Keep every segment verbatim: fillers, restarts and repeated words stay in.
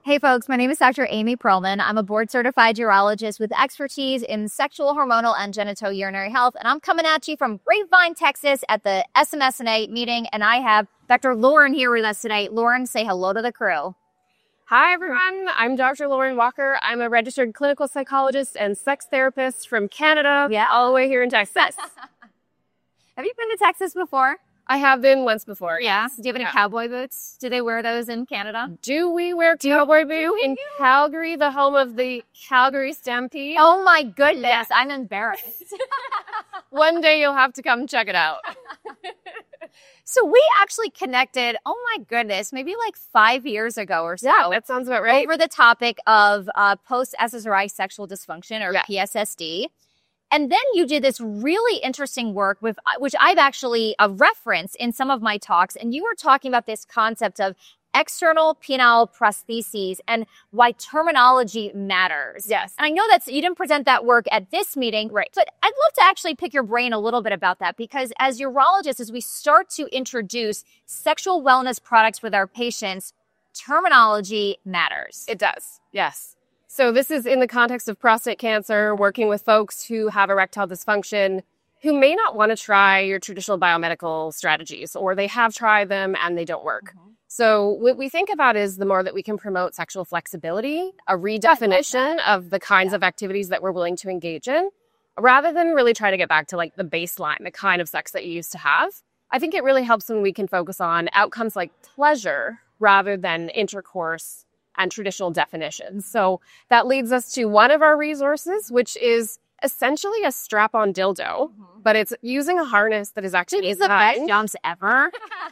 Hey folks, my name is Doctor Amy Perlman. I'm a board-certified urologist with expertise in sexual, hormonal, and genitourinary health, and I'm coming at you from Grapevine, Texas at the S M S N A meeting, and I have Doctor Lauren here with us today. Lauren, say hello to the crew. Hi, everyone. I'm Doctor Lauren Walker. I'm a registered clinical psychologist and sex therapist from Canada, Yeah. all the way here in Texas. Have you been to Texas before? I have been once before. Yeah. Do you have any Yeah. cowboy boots? Do they wear those in Canada? Do we wear cowboy boots in Calgary, the home of the Calgary Stampede? Oh my goodness, I'm embarrassed. One day you'll have to come check it out. So we actually connected, oh my goodness, maybe like five years ago or so. Yeah, that sounds about right. Over the topic of uh, post-S S R I sexual dysfunction, or Yeah. P S S D. And then you did this really interesting work, with which I've actually uh, referenced in some of my talks. And you were talking about this concept of external penile prostheses and why terminology matters. Yes. And I know that's, you didn't present that work at this meeting, Right. but I'd love to actually pick your brain a little bit about that, because as urologists, as we start to introduce sexual wellness products with our patients, terminology matters. It does, yes. So this is in the context of prostate cancer, working with folks who have erectile dysfunction, who may not want to try your traditional biomedical strategies, or they have tried them and they don't work. Mm-hmm. So what we think about is the more that we can promote sexual flexibility, a redefinition of the kinds of activities that we're willing to engage in, rather than really try to get back to like the baseline, the kind of sex that you used to have. I think it really helps when we can focus on outcomes like pleasure rather than intercourse and traditional definitions. So that leads us to one of our resources, which is essentially a strap-on dildo, Mm-hmm. but it's using a harness that is actually These are the best designed. jumps ever.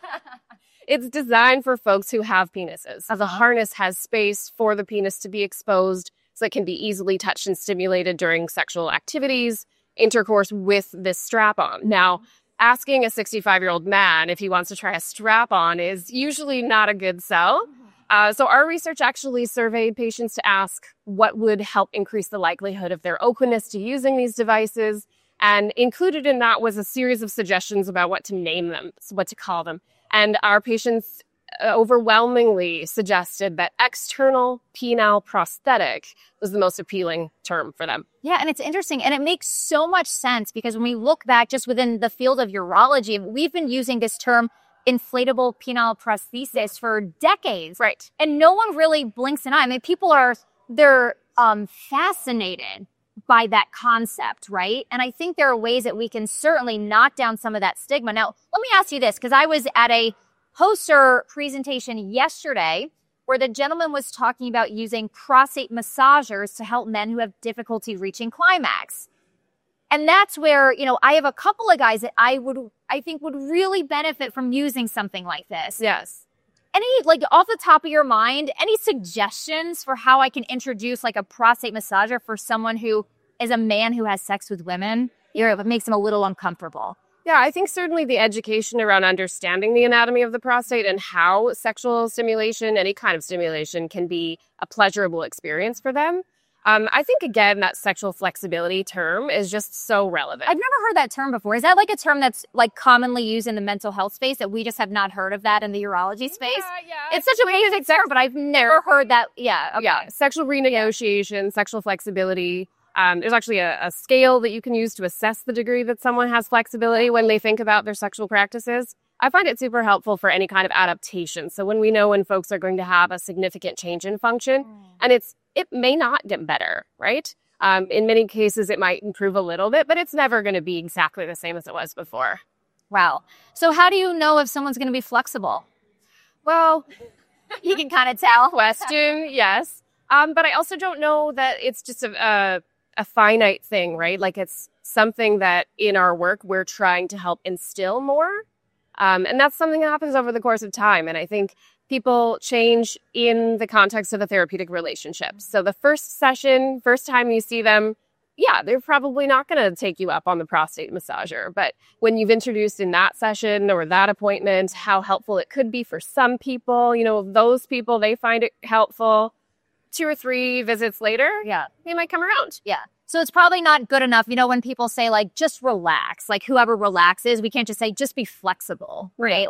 It's designed for folks who have penises. So the Uh-huh. harness has space for the penis to be exposed, so it can be easily touched and stimulated during sexual activities, intercourse with this strap-on. Now, asking a sixty-five-year-old man if he wants to try a strap-on is usually not a good sell. Uh, so our research actually surveyed patients to ask what would help increase the likelihood of their openness to using these devices. And included in that was a series of suggestions about what to name them, what to call them. And our patients uh, overwhelmingly suggested that external penile prosthetic was the most appealing term for them. Yeah, and it's interesting, and it makes so much sense, because when we look back just within the field of urology, we've been using this term inflatable penile prosthesis for decades. Right. And no one really blinks an eye. I mean, people are, they're um, fascinated by that concept, right? And I think there are ways that we can certainly knock down some of that stigma. Now, let me ask you this, because I was at a poster presentation yesterday where the gentleman was talking about using prostate massagers to help men who have difficulty reaching climax. And that's where, you know, I have a couple of guys that I would, I think would really benefit from using something like this. Yes. Any, like, off the top of your mind, any suggestions for how I can introduce like a prostate massager for someone who is a man who has sex with women? You know, it makes them a little uncomfortable. Yeah, I think certainly the education around understanding the anatomy of the prostate and how sexual stimulation, any kind of stimulation, can be a pleasurable experience for them. Um, I think, again, that sexual flexibility term is just so relevant. I've never heard that term before. Is that like a term that's like commonly used in the mental health space that we just have not heard of that in the urology space? Yeah, yeah. It's such a basic term, but I've never heard that. Yeah. Okay. Yeah, sexual renegotiation, sexual flexibility. Um, there's actually a, a scale that you can use to assess the degree that someone has flexibility when they think about their sexual practices. I find it super helpful for any kind of adaptation. So when we know when folks are going to have a significant change in function, and it's it may not get better, right? Um, in many cases, it might improve a little bit, but it's never going to be exactly the same as it was before. Wow. So how do you know if someone's going to be flexible? Well, You can kind of tell. question, yes. Um, but I also don't know that it's just a, a, a finite thing, right? Like it's something that in our work, we're trying to help instill more. Um, and that's something that happens over the course of time. And I think people change in the context of a therapeutic relationship. So the first session, first time you see them, yeah, they're probably not going to take you up on the prostate massager. But when you've introduced in that session or that appointment how helpful it could be for some people, you know, those people, they find it helpful. Two or three visits later, Yeah. they might come around. Yeah. So it's probably not good enough, you know, when people say like, just relax, like whoever relaxes, we can't just say, just be flexible, right?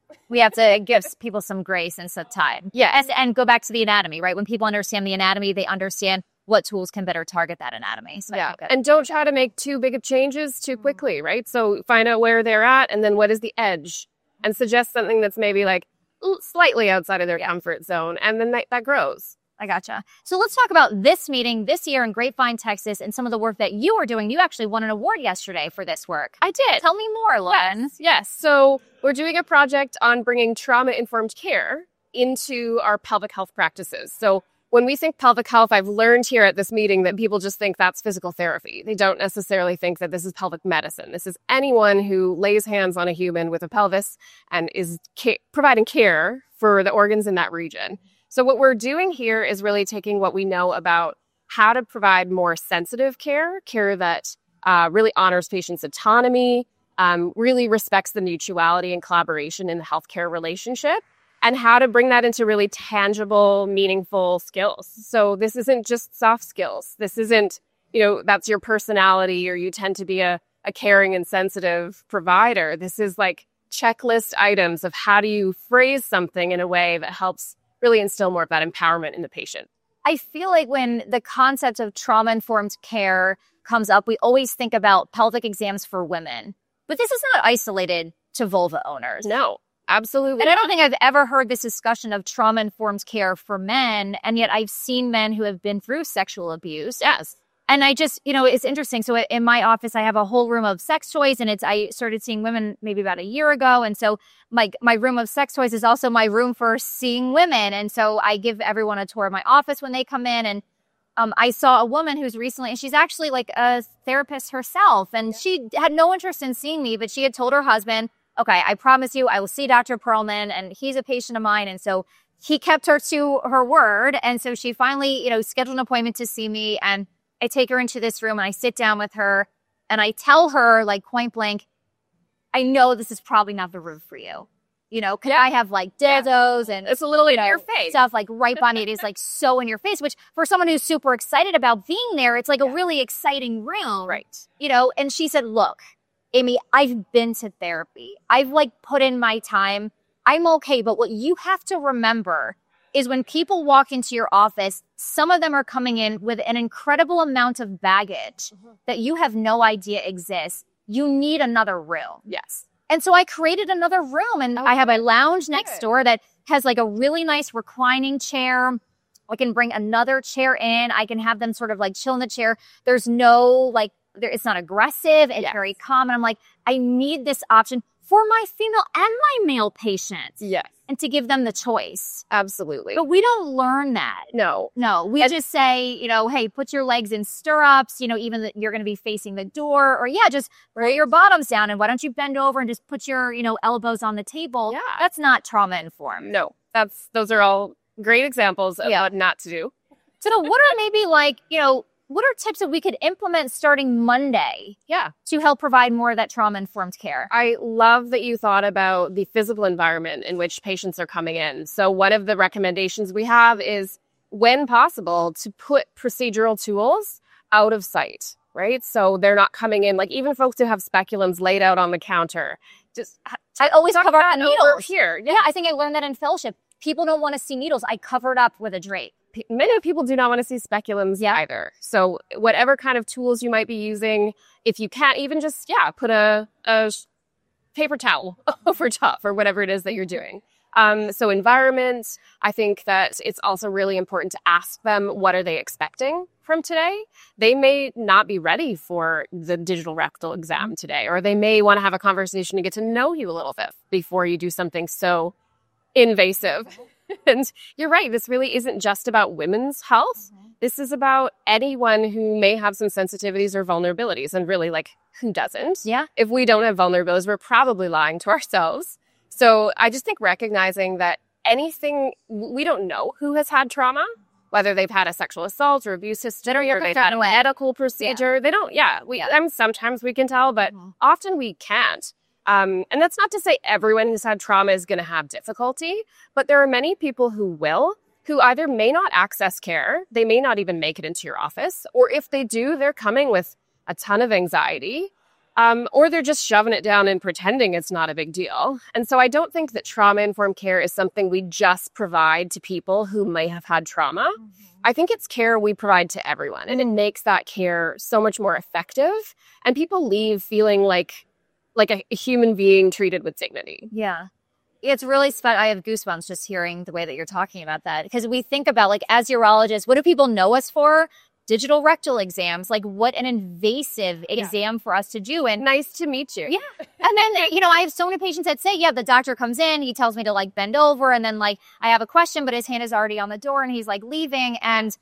We have to give people some grace and some time. Yes. And, and go back to the anatomy, right? When people understand the anatomy, they understand what tools can better target that anatomy. So yeah. And don't try to make too big of changes too quickly, right? So find out where they're at and then what is the edge and suggest something that's maybe like slightly outside of their yeah. comfort zone. And then that, that grows. I gotcha. So let's talk about this meeting this year in Grapevine, Texas, and some of the work that you are doing. You actually won an award yesterday for this work. I did. Tell me more, Lauren. Yes. yes. So we're doing a project on bringing trauma-informed care into our pelvic health practices. So when we think pelvic health, I've learned here at this meeting that people just think that's physical therapy. They don't necessarily think that this is pelvic medicine. This is anyone who lays hands on a human with a pelvis and is ca- providing care for the organs in that region. So what we're doing here is really taking what we know about how to provide more sensitive care, care that uh, really honors patients' autonomy, um, really respects the mutuality and collaboration in the healthcare relationship, and how to bring that into really tangible, meaningful skills. So this isn't just soft skills. This isn't, you know, that's your personality or you tend to be a, a caring and sensitive provider. This is like checklist items of how do you phrase something in a way that helps really instill more of that empowerment in the patient. I feel like when the concept of trauma-informed care comes up, we always think about pelvic exams for women. But this is not isolated to vulva owners. No, absolutely. And I don't think I've ever heard this discussion of trauma-informed care for men, and yet I've seen men who have been through sexual abuse. Yes. And I just, you know, it's interesting. So in my office, I have a whole room of sex toys, and it's, I started seeing women maybe about a year ago. And so my, my room of sex toys is also my room for seeing women. And so I give everyone a tour of my office when they come in. And um, I saw a woman who's recently, and she's actually like a therapist herself. And yeah. she had no interest in seeing me, but she had told her husband, okay, I promise you, I will see Doctor Perlman, and he's a patient of mine. And so he kept her to her word. And so she finally, you know, scheduled an appointment to see me, and I take her into this room and I sit down with her and I tell her, like, point blank, I know this is probably not the room for you. You know, because yeah. I have like dildos yeah. and it's a little in you know, your face stuff like right by me. It is like so in your face, which for someone who's super excited about being there, it's like yeah. a really exciting room. Right. You know, and she said, look, Amy, I've been to therapy. I've like put in my time. I'm okay. But what you have to remember is when people walk into your office, some of them are coming in with an incredible amount of baggage mm-hmm. that you have no idea exists. You need another room. Yes. And so I created another room, and oh, I have a lounge next good. door that has like a really nice reclining chair. I can bring another chair in. I can have them sort of like chill in the chair. There's no like, there, it's not aggressive. It's yes. very calm. And I'm like, I need this option for my female and my male patients. Yes. And to give them the choice. Absolutely. But we don't learn that. No. No. We and, just say, you know, hey, put your legs in stirrups, you know, even that you're going to be facing the door. Or yeah, just lay your bottoms down and why don't you bend over and just put your, you know, elbows on the table. Yeah. That's not trauma informed. No. That's, those are all great examples of yeah. what not to do. So what are maybe like, you know, what are tips that we could implement starting Monday yeah. to help provide more of that trauma-informed care? I love that you thought about the physical environment in which patients are coming in. So one of the recommendations we have is, when possible, to put procedural tools out of sight, right? So they're not coming in, like even folks who have speculums laid out on the counter. Just I always cover up the needles. Here. Yeah. yeah, I think I learned that in fellowship. People don't want to see needles. I cover it up with a drape. Many people do not want to see speculums yeah. either. So whatever kind of tools you might be using, if you can't, even just, yeah, put a, a paper towel over top or whatever it is that you're doing. Um, so environment, I think that it's also really important to ask them, what are they expecting from today? They may not be ready for the digital rectal exam today, or they may want to have a conversation to get to know you a little bit before you do something so invasive. And you're right, this really isn't just about women's health. Mm-hmm. This is about anyone who may have some sensitivities or vulnerabilities. And really, like, who doesn't? Yeah. If we don't have vulnerabilities, we're probably lying to ourselves. So I just think recognizing that anything, we don't know who has had trauma, whether they've had a sexual assault or abuse history, or they've had a medical procedure. Yeah. They don't, yeah. We, yeah. I mean, sometimes we can tell, but mm-hmm. often we can't. Um, and that's not to say everyone who's had trauma is going to have difficulty, but there are many people who will, who either may not access care, they may not even make it into your office, or if they do, they're coming with a ton of anxiety. Um, or they're just shoving it down and pretending it's not a big deal. And so I don't think that trauma-informed care is something we just provide to people who may have had trauma. Mm-hmm. I think it's care we provide to everyone, and it makes that care so much more effective. And people leave feeling like like a, a human being treated with dignity. Yeah. It's really special. I have goosebumps just hearing the way that you're talking about that, because we think about, like, as urologists, what do people know us for? Digital rectal exams. Like, what an invasive yeah. exam for us to do. And nice to meet you. Yeah. And then, you know, I have so many patients that say, yeah, the doctor comes in, he tells me to, like, bend over, and then, like, I have a question, but his hand is already on the door and he's, like, leaving. And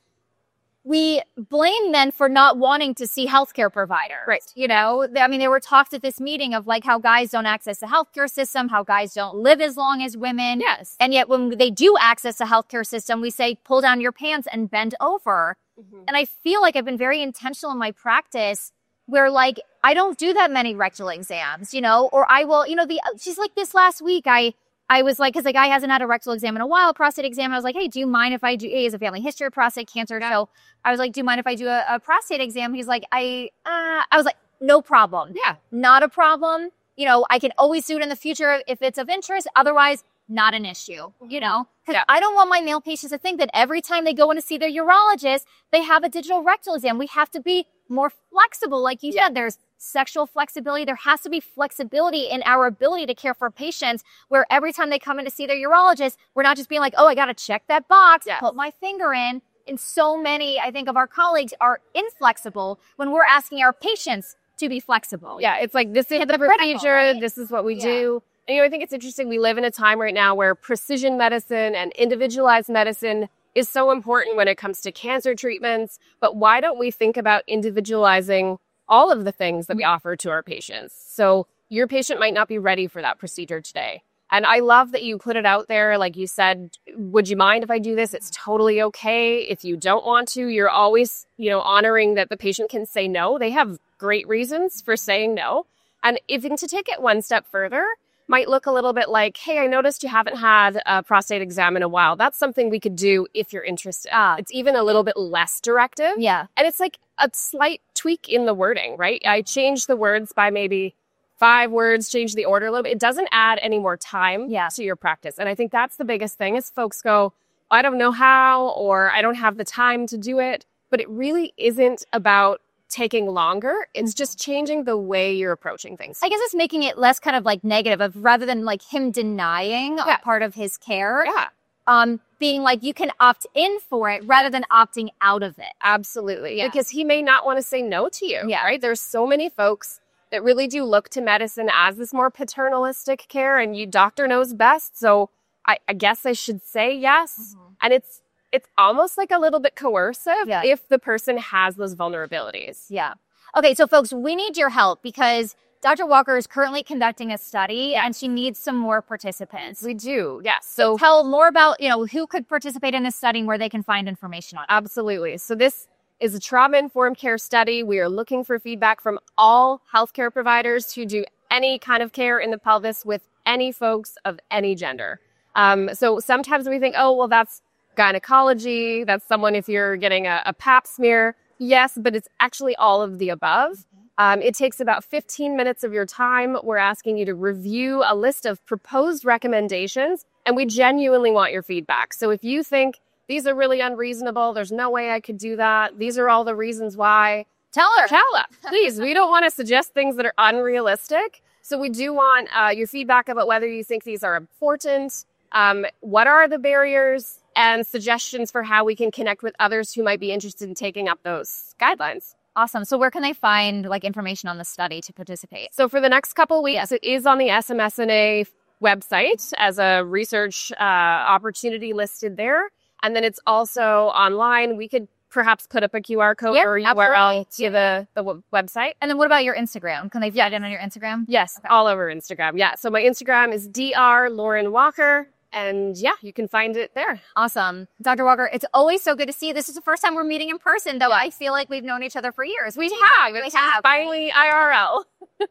we blame men for not wanting to see healthcare providers. Right. You know, I mean, there were talks at this meeting of, like, how guys don't access the healthcare system, how guys don't live as long as women. Yes. And yet when they do access the healthcare system, we say, pull down your pants and bend over. Mm-hmm. And I feel like I've been very intentional in my practice where, like, I don't do that many rectal exams, you know, or I will, you know, the, she's like, this last week, I, I was like, cause the guy hasn't had a rectal exam in a while, prostate exam. I was like, hey, do you mind if I do, he has a family history of prostate cancer. So I was like, do you mind if I do a, a prostate exam? He's like, I, uh, I was like, no problem. Yeah. Not a problem. You know, I can always do it in the future if it's of interest. Otherwise, not an issue, you know, because yeah. I don't want my male patients to think that every time they go in to see their urologist, they have a digital rectal exam. We have to be more flexible. Like you yeah. said, there's sexual flexibility. There has to be flexibility in our ability to care for patients, where every time they come in to see their urologist, we're not just being like, oh, I got to check that box, yes. put my finger in. And so many, I think, of our colleagues are inflexible when we're asking our patients to be flexible. Yeah, it's like, this is the procedure. Critical, right? This is what we yeah. do. And, you know, I think it's interesting. We live in a time right now where precision medicine and individualized medicine is so important when it comes to cancer treatments. But why don't we think about individualizing all of the things that we offer to our patients? So your patient might not be ready for that procedure today. And I love that you put it out there. Like you said, would you mind if I do this? It's totally okay. If you don't want to, you're always, you know, honoring that the patient can say no. They have great reasons for saying no. And even to take it one step further, might look a little bit like, hey, I noticed you haven't had a prostate exam in a while. That's something we could do if you're interested. Ah, it's even a little bit less directive. Yeah. And it's like a slight tweak in the wording, right? I changed the words by maybe five words, changed the order a little bit. It doesn't add any more time yeah. to your practice. And I think that's the biggest thing is folks go, I don't know how, or I don't have the time to do it. But it really isn't about taking longer. It's just changing the way you're approaching things. I guess it's making it less kind of like negative of, rather than like him denying yeah. a part of his care. Yeah. Um, being like, you can opt in for it rather than opting out of it. Absolutely. Yeah. Because he may not want to say no to you. Yeah. Right. There's so many folks that really do look to medicine as this more paternalistic care, and you doctor knows best. So I, I guess I should say yes. Mm-hmm. And it's, It's almost like a little bit coercive yeah. if the person has those vulnerabilities. Yeah. Okay, so folks, we need your help because Doctor Walker is currently conducting a study yeah. and she needs some more participants. We do, yes. So, so tell more about, you know, who could participate in this study and where they can find information on it. Absolutely. So this is a trauma-informed care study. We are looking for feedback from all healthcare providers who do any kind of care in the pelvis with any folks of any gender. Um, so sometimes we think, oh, well, that's gynecology, that's someone if you're getting a, a pap smear. Yes, but it's actually all of the above. Um, it takes about fifteen minutes of your time. We're asking you to review a list of proposed recommendations, and we genuinely want your feedback. So if you think these are really unreasonable, there's no way I could do that, these are all the reasons why, tell her. Tell us, please. We don't want to suggest things that are unrealistic. So we do want uh, your feedback about whether you think these are important, um, what are the barriers, and suggestions for how we can connect with others who might be interested in taking up those guidelines. Awesome. So where can they find like information on the study to participate? So for the next couple of weeks, it is on the S M S N A website as a research uh, opportunity listed there. And then it's also online. We could perhaps put up a Q R code yep, or U R L to the, the w- website. And then what about your Instagram? Can they find it on your Instagram? Yes, okay. All over Instagram. Yeah. So my Instagram is Doctor Lauren Walker. And yeah, you can find it there. Awesome. Doctor Walker, it's always so good to see you. This is the first time we're meeting in person, though. Yeah. I feel like we've known each other for years. We have. We have. Finally, I R L.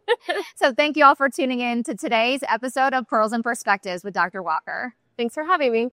So thank you all for tuning in to today's episode of Pearls and Perspectives with Doctor Walker. Thanks for having me.